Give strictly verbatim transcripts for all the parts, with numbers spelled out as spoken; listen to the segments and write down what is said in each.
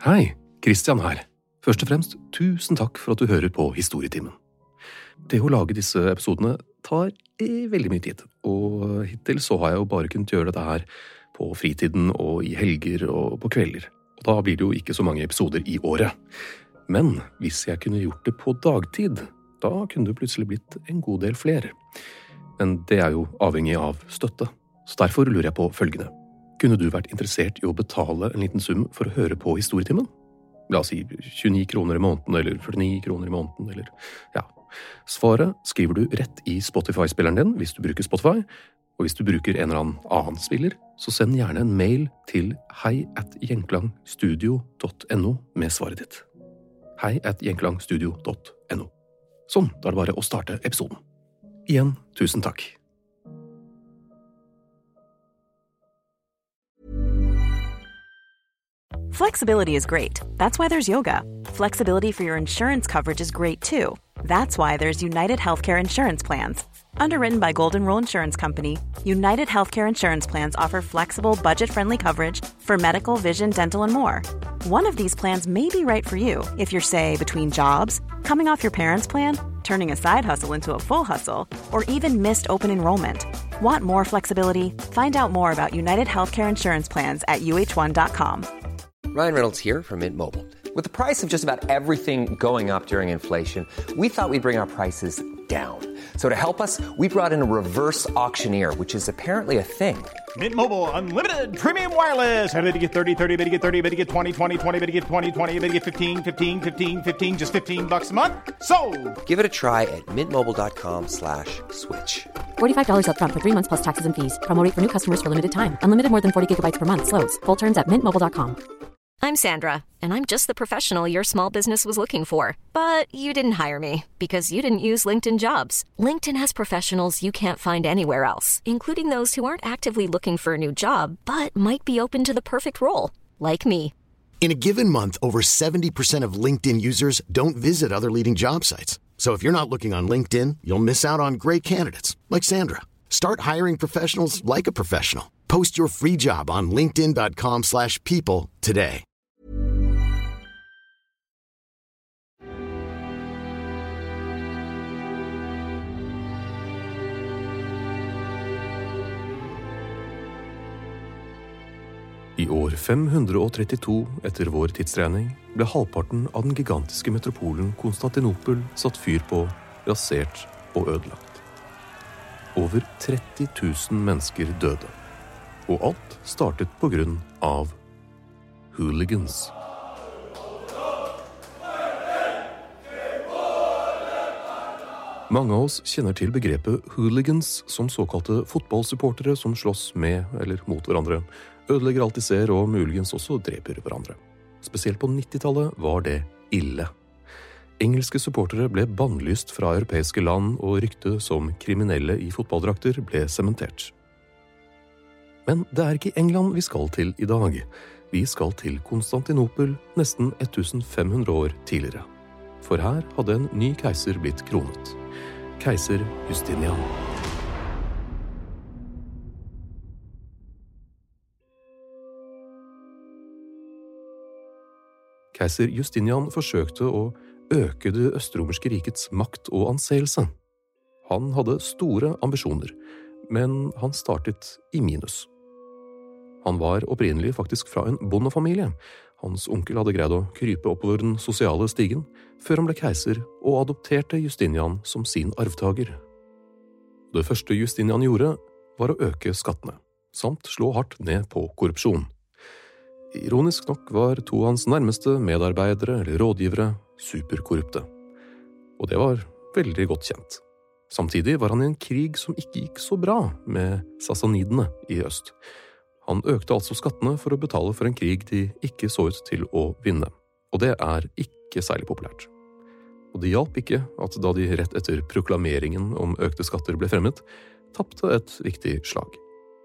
Hei, Christian her. Først og fremst, tusen takk for at du hører på Historietimen. Det å lage disse episodene tar eh, veldig mye tid, og hittil så har jeg jo bare kunnet gjøre dette her på fritiden og i helger og på kvelder. Og da blir det jo ikke så mange episoder i året. Men hvis jeg kunne gjort det på dagtid, da kunne det plutselig blitt en god del flere. Men det er jo avhengig av støtte, så derfor lurer jeg på følgende. Kunne du vært interessert i å betale en liten sum for å høre på Historietimen? La oss si tjueni kroner i måneden, eller førtini kroner i måneden, eller ja. Svaret skriver du rett i Spotify-spilleren din, hvis du bruker Spotify, og hvis du bruker en eller annen annen spiller, så send gjerne en mail til hei at gjenklangstudio punktum no med svaret ditt. hei at gjenklangstudio punktum no. Sånn, da er det bare å starte episoden. Igjen, tusen takk. Flexibility is great. That's why there's yoga. Flexibility for your insurance coverage is great too. That's why there's United Healthcare Insurance Plans. Underwritten by Golden Rule Insurance Company, United Healthcare Insurance Plans offer flexible, budget-friendly coverage for medical, vision, dental, and more. One of these plans may be right for you if you're, say, between jobs, coming off your parents' plan, turning a side hustle into a full hustle, or even missed open enrollment. Want more flexibility? Find out more about United Healthcare Insurance Plans at U H one dot com. Ryan Reynolds here from Mint Mobile. With the price of just about everything going up during inflation, we thought we'd bring our prices down. So to help us, we brought in a reverse auctioneer, which is apparently a thing. Mint Mobile Unlimited Premium Wireless. How to get thirty, thirty, how to get thirty, how to get twenty, twenty, twenty, how to get twenty, twenty, how to get fifteen, fifteen, fifteen, fifteen, just fifteen bucks a month? Sold! Give it a try at mintmobile.com slash switch. forty-five dollars up front for three months plus taxes and fees. Promo rate for new customers for limited time. Unlimited more than forty gigabytes per month. Slows full terms at mint mobile dot com. I'm Sandra, and I'm just the professional your small business was looking for. But you didn't hire me because you didn't use LinkedIn Jobs. LinkedIn has professionals you can't find anywhere else, including those who aren't actively looking for a new job, but might be open to the perfect role, like me. In a given month, over seventy percent of LinkedIn users don't visit other leading job sites. So if you're not looking on LinkedIn, you'll miss out on great candidates, like Sandra. Start hiring professionals like a professional. Post your free job on linkedin dot com slash people today. I år fem hundre trettito etter vår tidsregning ble halvparten av den gigantiske metropolen Konstantinopel satt fyr på, rasert og ødelagt. Over tretti tusen mennesker døde, og alt startet på grunn av hooligans. Mange av oss kjenner til begrepet hooligans som såkalte fotballsupportere som slåss med eller mot hverandre, ødelegger alt de ser og muligens også dreper hverandre. Spesielt på nittitallet var det ille. Engelske supportere ble bannlyst fra europeiske land, og ryktet som kriminelle i fotballdrakter ble sementert. Men det er ikke England vi skal til i dag. Vi skal til Konstantinopel nesten femten hundre år tidligere. For her hadde en ny keiser blitt kronet. Keiser Justinian. Keiser Justinian forsøkte å øke det østromerske rikets makt og anseelse. Han hadde store ambisjoner, men han startet i minus. Han var opprinnelig faktisk fra en bondefamilie. Hans onkel hadde greid å krype oppover den sosiale stigen, før han ble keiser og adopterte Justinian som sin arvtager. Det første Justinian gjorde var å øke skattene, samt slå hardt ned på korrupsjon. Ironisk nok var to av hans nærmeste medarbeidere eller rådgivere superkorrupte. Og det var veldig godt kjent. Samtidig var han i en krig som ikke gikk så bra med sassanidene i øst. Han økte altså skattene for å betale for en krig de ikke så ut til å vinne. Og det er ikke særlig populært. Og det hjalp ikke at da de rett etter proklameringen om økte skatter ble fremmet, tappte et viktig slag.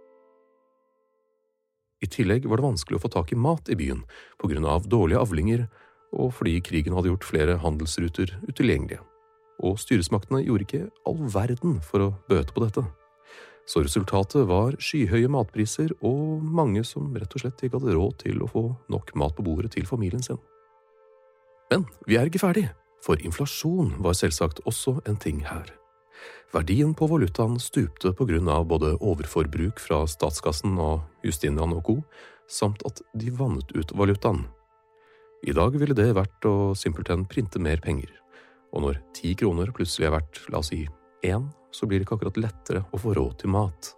I tillegg var det vanskelig å få tak i mat i byen på grunn av dårlige avlinger og fordi krigen hadde gjort flere handelsruter utilgjengelige. Og styresmaktene gjorde ikke all verden for å bøte på dette. Så resultatet var skyhøye matpriser og mange som rett og slett ikke hadde råd til å få nok mat på bordet til familien sin. Men vi er ikke ferdig, for inflasjon var selvsagt også en ting her. Verdien på valutaen stupte på grunn av både overforbruk fra statskassen og Justinian og co., samt at de vannet ut valutaen. I dag ville det vært å simpelthen printe mer penger, og når ti kroner plutselig er verdt, la oss si, én, så blir det ikke akkurat lettere å få råd til mat.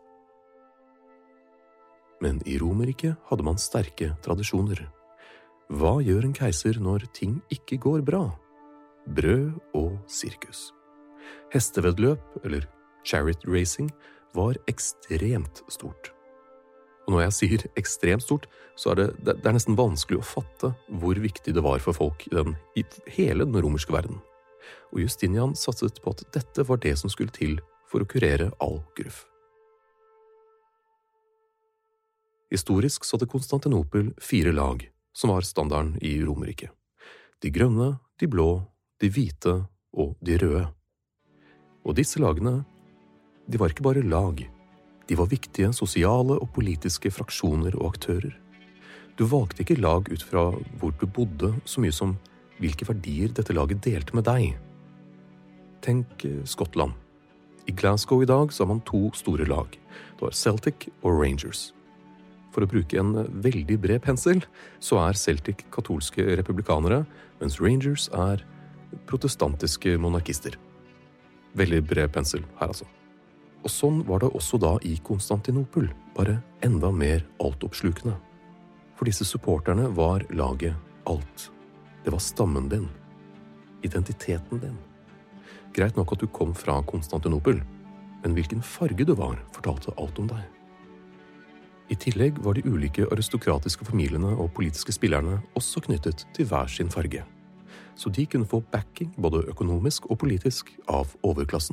Men i Romerriket hadde man sterke tradisjoner. Hva gjør en keiser når ting ikke går bra? Brød og sirkus. Hestevedløp, eller chariot racing, var ekstremt stort. Og når jeg sier ekstremt stort, så er det, det er nesten vanskelig å fatte hvor viktig det var for folk i, den, i hele den romerske verden. Og Justinian satset på at dette var det som skulle til for å kurere all gruff. Historisk så hadde Konstantinopel fire lag, som var standarden i Romerriket. De grønne, de blå, de hvite og de røde. Og disse lagene, de var ikke bare lag. De var viktige sosiale og politiske fraksjoner og aktører. Du valgte ikke lag ut fra hvor du bodde så mye som hvilke verdier dette laget delte med deg. Tenk Skottland. I Glasgow i dag så har man to store lag. Det var Celtic og Rangers. For å bruke en veldig bred pensel, så er Celtic katolske republikanere, mens Rangers er protestantiske monarkister. Veldig bred pensel her altså. Og sånn var det også da i Konstantinopel, bare enda mer altoppslukende. For disse supporterne var laget alt. Det var stammen din. Identiteten din. Greit nok at du kom fra Konstantinopel, men hvilken farge du var, fortalte alt om deg. I tillegg var de ulike aristokratiske familiene og politiske spillerne også knyttet til hver sin farge. Så de kunne få backing både økonomisk og politisk av overklassen.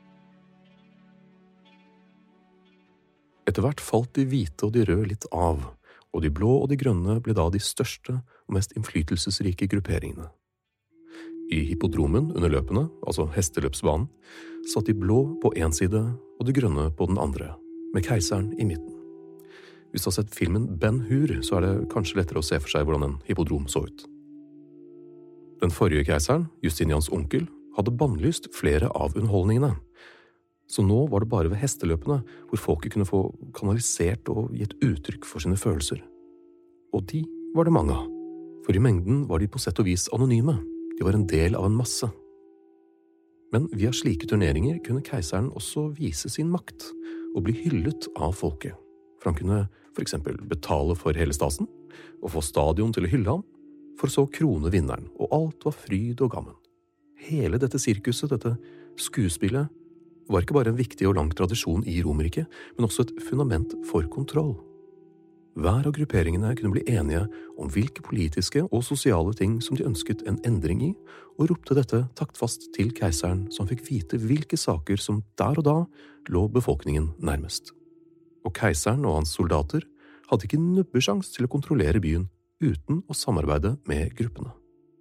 Etter hvert falt de hvite og de røde litt av, og de blå og de grønne ble da de største og mest innflytelsesrike grupperingene. I hippodromen under løpene, altså hesteløpsbanen, satt de blå på en side og de grønne på den andre, med keiseren i midten. Hvis du har sett filmen Ben-Hur, så er det kanskje lettere å se for seg hvordan en hippodrom så ut. Den forrige keiseren, Justinians onkel, hadde bannlyst flere av underholdningene. Så nå var det bare ved hesteløpene hvor folket kunne få kanalisert og gitt uttrykk for sine følelser. Og de var det mange av, for i mengden var de på sett og vis anonyme. De var en del av en masse. Men via slike turneringer kunne keiseren også vise sin makt og bli hyllet av folket. For han kunne for eksempel betale for hele stasen og få stadion til å hylle ham, for så krone vinneren, og alt var fryd og gammen. Hele dette sirkuset, dette skuespillet, var ikke bare en viktig og lang tradisjon i Romerriket, men også et fundament for kontroll. Hver av grupperingene kunne bli enige om hvilke politiske og sosiale ting som de ønsket en endring i, og ropte dette taktfast til keiseren, som fikk vite hvilke saker som der og da lå befolkningen nærmest. Og keiseren og hans soldater hadde ikke nubbesjans til å kontrollere byen uten å samarbeide med gruppene.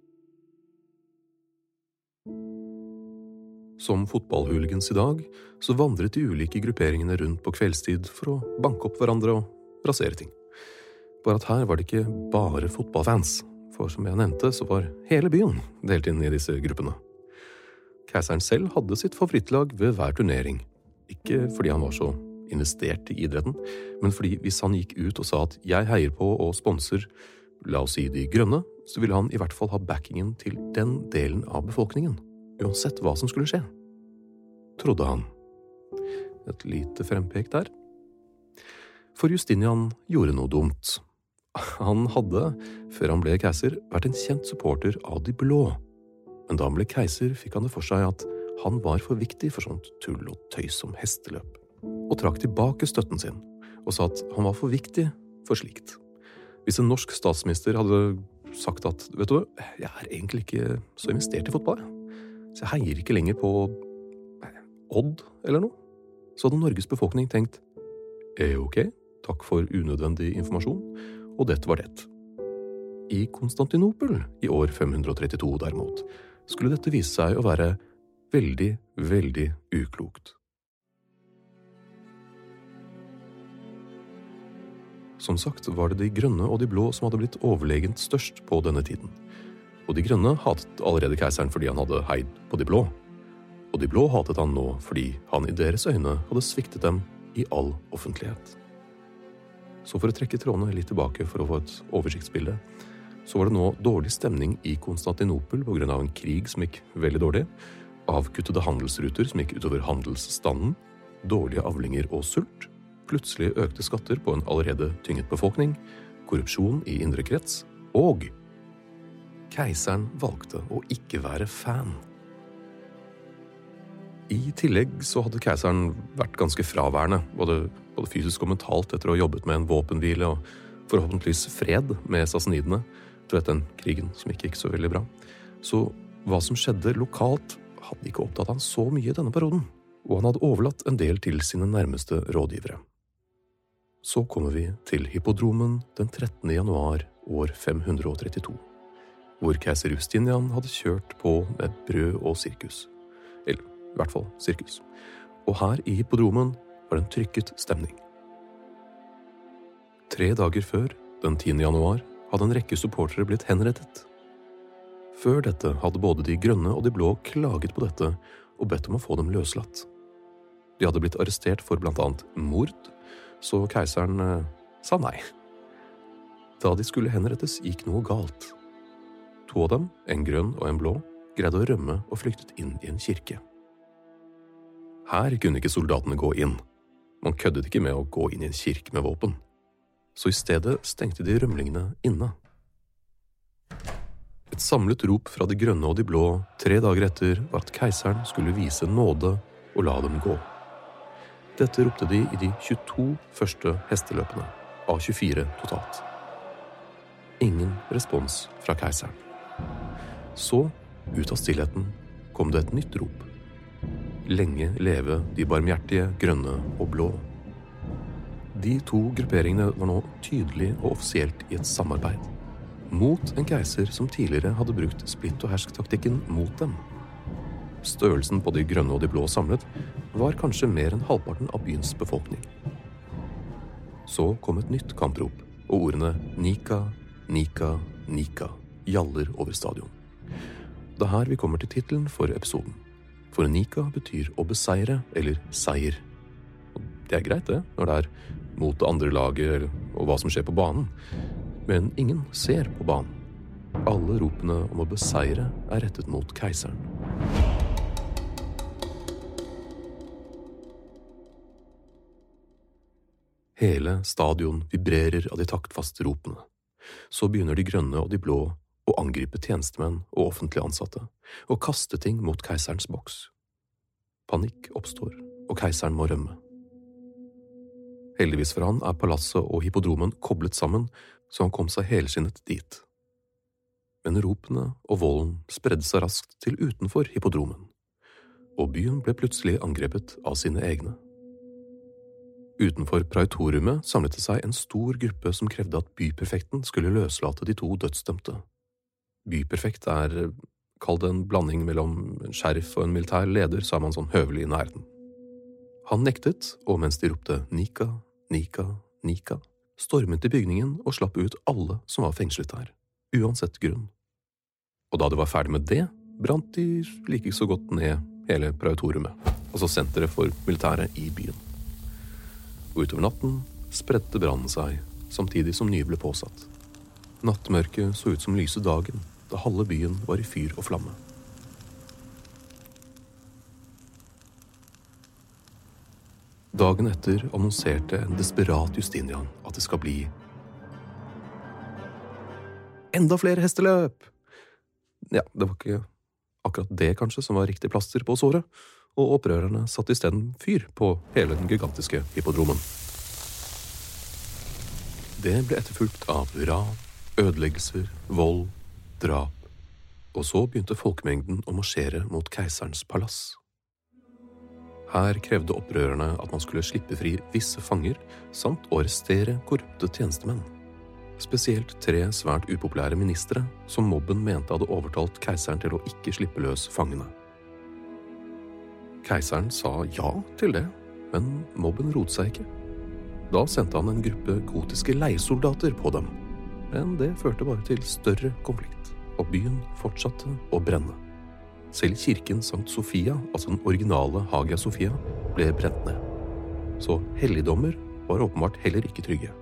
Som fotballhooligans i dag, så vandret de ulike grupperingene rundt på kveldstid for å banke opp hverandre og rasere ting. Bare at her var det ikke bare fotballfans, for som jeg nevnte, så var hele byen delt inn i disse gruppene. Keiseren selv hadde sitt favorittlag ved hver turnering, ikke fordi han var så investert i idretten, men fordi hvis han gikk ut og sa at jeg heier på og sponser, la oss si de grønne, så ville han i hvert fall ha backingen til den delen av befolkningen, uansett hva som skulle skje. Trodde han. Et lite frempek der. For Justinian gjorde noe dumt. Han hadde, før han ble keiser, vært en kjent supporter av de blå. Men da han ble keiser, fikk han det for seg at han var for viktig for sånt tull og tøys som hesteløp, og trakk tilbake støtten sin, og sa at han var for viktig for slikt. Hvis en norsk statsminister hadde sagt at, vet du, jeg er egentlig ikke så investert i fotball, så jeg heier ikke lenger på Odd eller noe, så hadde Norges befolkning tenkt, eh, ok, takk for unødvendig informasjon, og dette var det. I Konstantinopel i år fem hundre trettito derimot, skulle dette vise seg å være veldig, veldig uklokt. Som sagt var det de grønne og de blå som hadde blitt overlegent størst på denne tiden. Og de grønne hatet allerede keiseren fordi han hadde heid på de blå. Og de blå hatet han nå fordi han i deres øyne hadde sviktet dem i all offentlighet. Så for å trekke trådene litt tilbake for å få et oversiktsbilde, så var det nå dårlig stemning i Konstantinopel på grunn av en krig som gikk veldig dårlig, avkuttede handelsruter som gikk utover handelsstanden, dårlige avlinger og sult, plutselig økte skatter på en allerede tynget befolkning, korrupsjon i indre krets, og keiseren valgte å ikke være fan. I tillegg så hadde keiseren vært ganske fraværende, både, både fysisk og mentalt, etter å ha jobbet med en våpenhvile og forhåpentligvis fred med sassanidene, etter den krigen som ikke gikk så veldig bra. Så hva som skjedde lokalt hadde ikke opptatt han så mye denne perioden, og han hadde overlatt en del til sine nærmeste rådgivere. Så kommer vi til hippodromen den trettende januar år fem hundre trettito, hvor keiser Justinian hadde kjørt på med brød og sirkus. Eller i hvert fall sirkus. Og her i hippodromen var det en trykket stemning. Tre dager før, den tiende januar, hadde en rekke supportere blitt henrettet. Før dette hadde både de grønne og de blå klaget på dette og bedt om å få dem løslatt. De hadde blitt arrestert for blant annet mord, så keiseren eh, sa nei. Da de skulle henrettes, gikk noe galt. To av dem, en grønn og en blå, greide å rømme og flyktet inn i en kirke. Her kunne ikke soldatene gå inn. Man køddet ikke med å gå inn i en kirke med våpen. Så i stedet stengte de rømlingene inne. Et samlet rop fra de grønne og de blå tre dager etter var at keiseren skulle vise nåde og la dem gå. Dette ropte de i de tjueto første hesteløpene, av tjuefire totalt. Ingen respons fra keiseren. Så, ut av stillheten, kom det et nytt rop. Lenge leve de barmhjertige, grønne og blå. De to grupperingene var nå tydelig og offisielt i et samarbeid, mot en keiser som tidligere hadde brukt splitt og hersk-taktikken mot dem. Størrelsen på de grønne og de blå samlet var kanskje mer enn halvparten av byens befolkning. Så kom et nytt kamprop, og ordene Nika, Nika, Nika gjaller over stadion. Det er her vi kommer til titelen for episoden. For Nika betyr å beseire eller seier. Og det er greit det, når det er mot det andre laget og hva som skjer på banen. Men ingen ser på banen. Alle ropene om å beseire er rettet mot keiseren. Hele stadion vibrerer av de taktfaste ropene. Så begynner de grønne og de blå å angripe tjenestemenn og offentlige ansatte, og kaste ting mot keiserens boks. Panikk oppstår, og keiseren må rømme. Heldigvis for han er palasset og hippodromen koblet sammen, så han kom seg helskinnet dit. Men ropene og volden spredde seg raskt til utenfor hippodromen, og byen ble plutselig angrepet av sine egne. Utenfor praetoriumet samlet det seg en stor gruppe som krevde at byprefekten skulle løslate de to dødsdømte. Byprefekt er, kall det en blanding mellom en sheriff og en militær leder, så er man sånn høvelig i nærheten. Han nektet, og mens de ropte Nika, Nika, Nika, stormet i bygningen og slapp ut alle som var fengslet der, uansett grunn. Og da det var ferdig med det, brant de like så godt ned hele praetoriumet, altså senteret for militæret i byen. Og utover natten spredte brannen seg, samtidig som nye ble påsatt. Nattmørket så ut som lyse dagen, da halve byen var i fyr og flamme. Dagen etter annonserte en desperat Justinian at det skal bli enda flere hesteløp! Ja, det var ikke akkurat det kanskje som var riktig plaster på såret, og opprørerne satte i stedet fyr på hele den gigantiske hippodromen. Det ble etterfulgt av ran, ødeleggelser, vold, drap, og så begynte folkemengden å marsjere mot keiserens palass. Her krevde opprørerne at man skulle slippe fri visse fanger, samt å arrestere korrupte tjenestemenn. Spesielt tre svært upopulære ministre, som mobben mente hadde overtalt keiseren til å ikke slippe løs fangene. Keiseren sa ja til det, men mobben rotet seg ikke. Da sendte han en gruppe gotiske leiesoldater på dem. Men det førte bare til større konflikt, og byen fortsatte å brenne. Selv kirken Sankt Sofia, altså den originale Hagia Sofia, ble brent ned. Så helligdommer var åpenbart heller ikke trygge.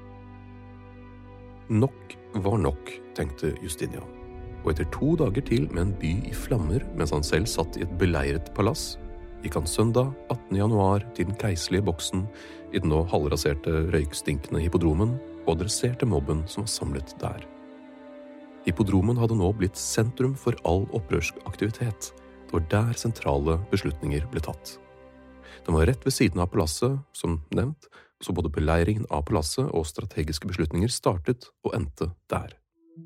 Nok var nok, tenkte Justinian. Og etter to dager til med en by i flammer, mens han selv satt i et beleiret palass, gikk han søndag attende januar til den keiserlige boksen i den nå halvraserte røykstinkende hippodromen og adresserte mobben som var samlet der. Hippodromen hadde nå blitt sentrum for all opprørsk aktivitet. Det var der sentrale beslutninger ble tatt. Den var rett ved siden av palasset, som nevnt, så både beleiringen av palasset og strategiske beslutninger startet og endte der.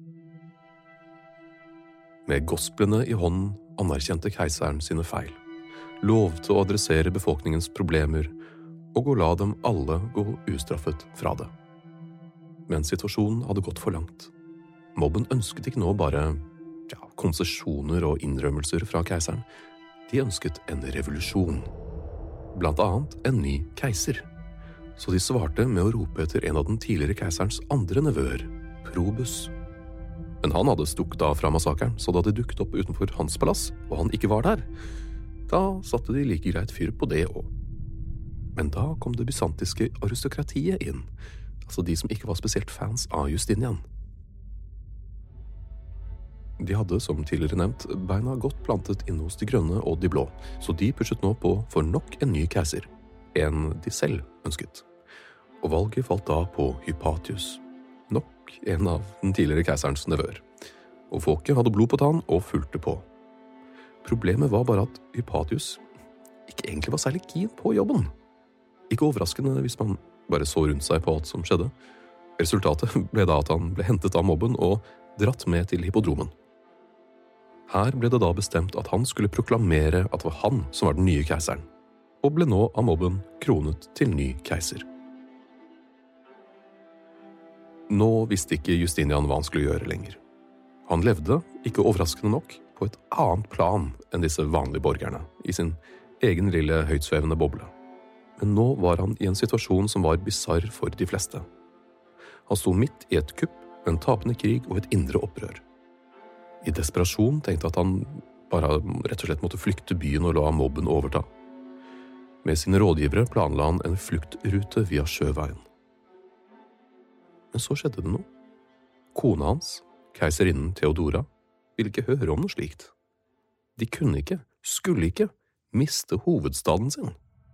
Med gosplene i hånden anerkjente keiseren sine feil, lovte å adressere befolkningens problemer og å la dem alle gå ustraffet fra det. Men situasjonen hadde gått for langt. Mobben ønsket ikke nå bare ja, konsesjoner og innrømmelser fra keiseren. De ønsket en revolusjon. Blant annet en ny keiser. Så de svarte med å rope etter en av den tidligere keiserens andre nevøer, Probus. Men han hadde stukket av fra massakren, så da de dukket opp utenfor hans palass, og han ikke var der, da satte de like greit fyr på det også. Men da kom det bysantiske aristokratiet inn, altså de som ikke var spesielt fans av Justinian. De hadde, som tidligere nevnt, beina godt plantet inne hos de grønne og de blå, så de pushet nå på for nok en ny keiser, en de selv ønsket. Og valget falt da på Hypatius, nok en av den tidligere keiserens nevøer. Og folket hadde blod på tann og fulgte på. Problemet var bare at Hypatius ikke egentlig var særlig keen på jobben. Ikke overraskende hvis man bare så rundt seg på alt som skjedde. Resultatet ble da at han ble hentet av mobben og dratt med til hippodromen. Her ble det da bestemt at han skulle proklamere at det var han som var den nye keiseren, og ble nå av mobben kronet til ny keiser. Nå visste ikke Justinian hva han skulle gjøre lenger. Han levde, ikke overraskende nok, på et annet plan enn disse vanlige borgerne, i sin egen lille høytsvevende boble. Men nå var han i en situasjon som var bizarr for de fleste. Han sto midt i et kupp, en tapende krig og et indre opprør. I desperasjon tenkte at han bare rett og slett måtte flykte byen og la mobben overta. Med sine rådgivere planla han en fluktrute via sjøveien. Men så skjedde det noe. Kona hans, keiserinnen Theodora, ville ikke høre om noe slikt. De kunne ikke, skulle ikke, miste hovedstaden sin.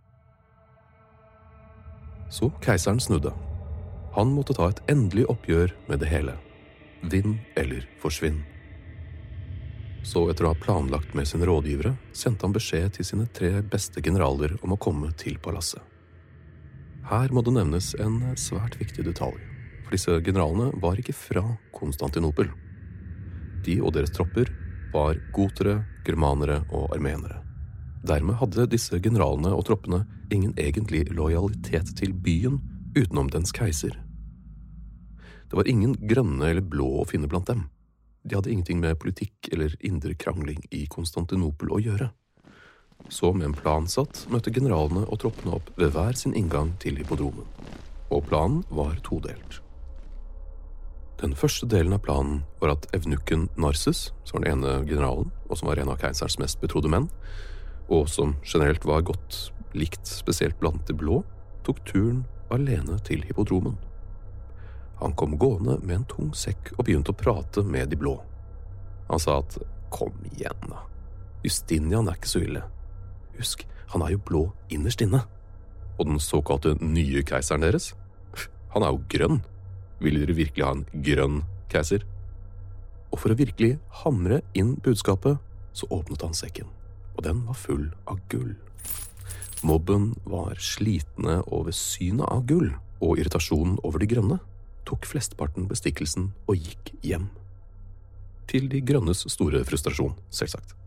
Så keiseren snudde. Han måtte ta et endelig oppgjør med det hele. Vinn eller forsvinn. Så etter å ha planlagt med sine rådgivere, sendte han beskjed til sine tre beste generaler om å komme til palasset. Her må det nevnes en svært viktig detalj. For disse generalene var ikke fra Konstantinopel. De og deres tropper var gotere, germanere og armenere. Dermed hadde disse generalene og troppene ingen egentlig lojalitet til byen utenom dens keiser. Det var ingen grønne eller blå å finne blant dem. De hadde ingenting med politikk eller indre krangling i Konstantinopel å gjøre. Så med en plan satt, møtte generalene og troppene opp ved hver sin inngang til hippodromen. Og planen var todelt. Den første delen av planen var at evnukken Narses, som var den ene generalen, og som var en av keiserens mest betrodde menn, og som generelt var godt likt spesielt blant de blå, tok turen alene til hippodromen. Han kom gående med en tung sekk og begynte å prate med de blå. Han sa at, kom igjen da, Justinian er ikke så ille. Husk, han er jo blå innerst inne. Og den såkalte nye keiseren deres, han er jo grønn. Vil dere virkelig ha en grønn keiser? Og for å virkelig hamre inn budskapet, så åpnet han sekken, og den var full av gull. Mobben var slitne over synet av gull, og irritasjonen over de grønne tok flestparten bestikkelsen og gikk hjem. Til de grønnes store frustrasjon, selvsagt.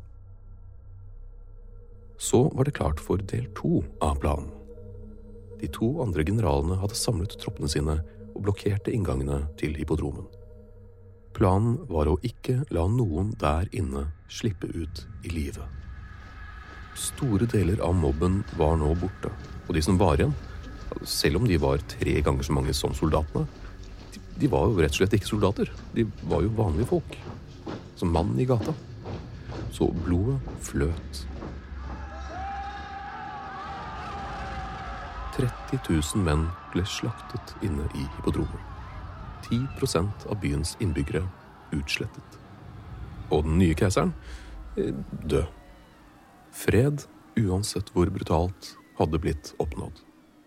Så var det klart for del to av planen. De to andre generalene hadde samlet troppene sine og blokkerte inngangene til hippodromen. Planen var å ikke la noen der inne slippe ut i livet. Store deler av mobben var nå borte, og de som var igjen, Selv om de var tre ganger så mange som soldatene. De, de var jo rett og slett ikke soldater. De var jo vanlige folk. Som mann i gata. Så blodet fløt. tretti tusen menn ble slaktet inne i hippodromen. ti prosent av byens innbyggere utslettet. Og den nye keiseren død. Fred, uansett hvor brutalt, hadde blitt oppnådd.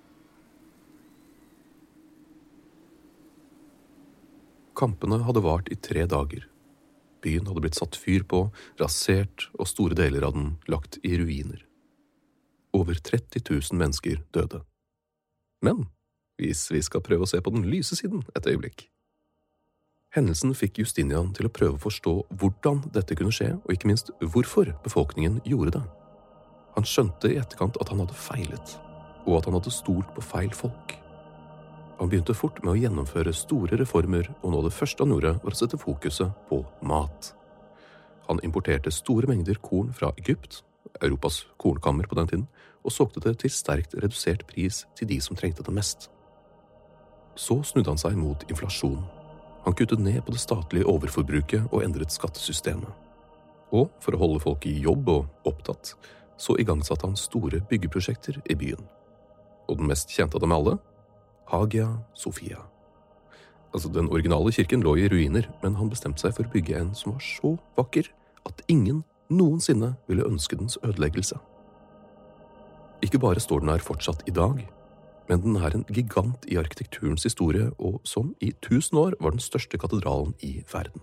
Kampene hadde vart i tre dager. Byen hadde blitt satt fyr på, rasert, og store deler av den lagt i ruiner. Over tretti tusen mennesker døde. Men hvis vi skal prøve å se på den lyse siden et øyeblikk. Hendelsen fikk Justinian til å prøve å forstå hvordan dette kunne skje, og ikke minst hvorfor befolkningen gjorde det. Han skjønte i etterkant at han hadde feilet, og at han hadde stolt på feil folk. Han begynte fort med å gjennomføre store reformer, og nå det første han gjorde var å sette fokuset på mat. Han importerte store mengder korn fra Egypt, Europas kornkammer på den tiden, og solgte det til sterkt redusert pris til de som trengte det mest. Så snudde han seg mot inflasjon. Han kuttet ned på det statlige overforbruket og endret skattesystemet. Og for å holde folk i jobb og opptatt, så igangsatte han store byggeprosjekter i byen. Og den mest kjente av dem alle? Hagia Sophia. Altså, den originale kirken lå i ruiner, men han bestemte seg for å bygge en som var så vakker at ingen noensinne ville ønske dens ødeleggelse. Ikke bare står den her fortsatt i dag, men den er en gigant i arkitekturens historie, og som i tusen år var den største katedralen i verden.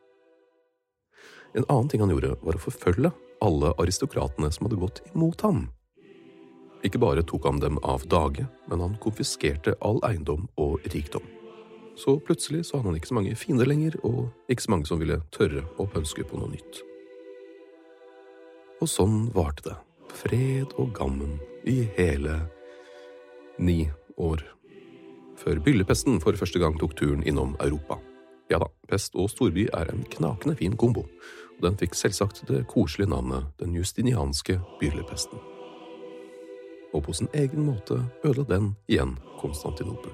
En annen ting han gjorde var å forfølge alle aristokratene som hadde gått imot ham. Ikke bare tok han dem av dage, men han konfiskerte all eiendom og rikdom. Så plutselig så hadde han ikke så mange fiender lenger, og ikke så mange som ville tørre å pønske på noe nytt. Og sånn varte det. Fred og gammen i hele ni år, før byllepesten for første gang tok turen innom Europa. Ja da, pest og storby er en knakende fin kombo, og den fikk selvsagt det koselige navnet den justinianske byllepesten. Og på sin egen måte ødela den igjen Konstantinopel.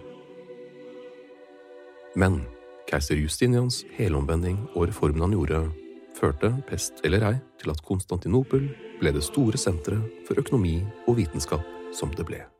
Men keiser Justinians helomvending og reformen han gjorde, førte, pest eller ei, til at Konstantinopel ble det store senteret for økonomi og vitenskap som det ble.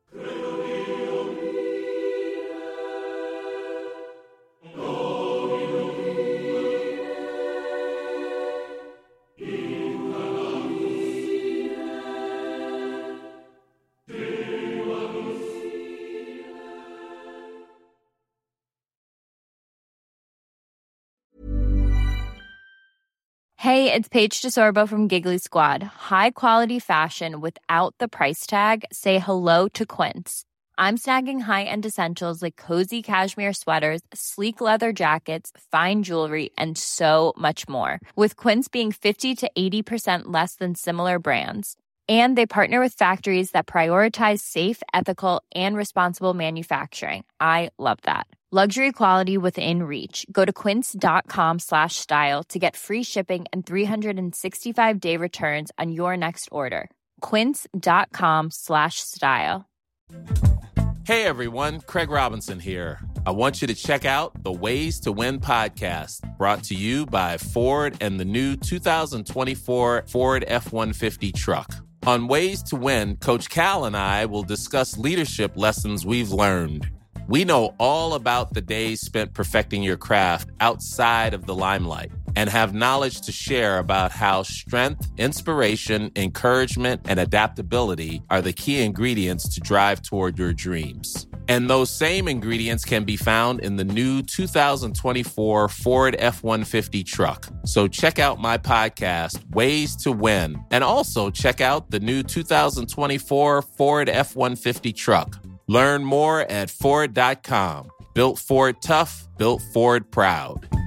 Hey, it's Paige DeSorbo from Giggly Squad. High quality fashion without the price tag. Say hello to Quince. I'm snagging high-end essentials like cozy cashmere sweaters, sleek leather jackets, fine jewelry, and so much more. With Quince being fifty to eighty percent less than similar brands. And they partner with factories that prioritize safe, ethical, and responsible manufacturing. I love that. Luxury quality within reach. Go to quince.com slash style to get free shipping and three sixty-five day returns on your next order. Quince.com slash style. Hey everyone, Craig Robinson here. I want you to check out the Ways to Win podcast, brought to you by Ford and the new two thousand twenty-four Ford F one fifty truck. On Ways to Win, Coach Cal and I will discuss leadership lessons we've learned. We know all about the days spent perfecting your craft outside of the limelight and have knowledge to share about how strength, inspiration, encouragement, and adaptability are the key ingredients to drive toward your dreams. And those same ingredients can be found in the new two thousand twenty-four Ford F one fifty truck. So check out my podcast, Ways to Win, and also check out the new two thousand twenty-four Ford F one fifty truck. Learn more at Ford dot com. Built Ford tough, built Ford proud.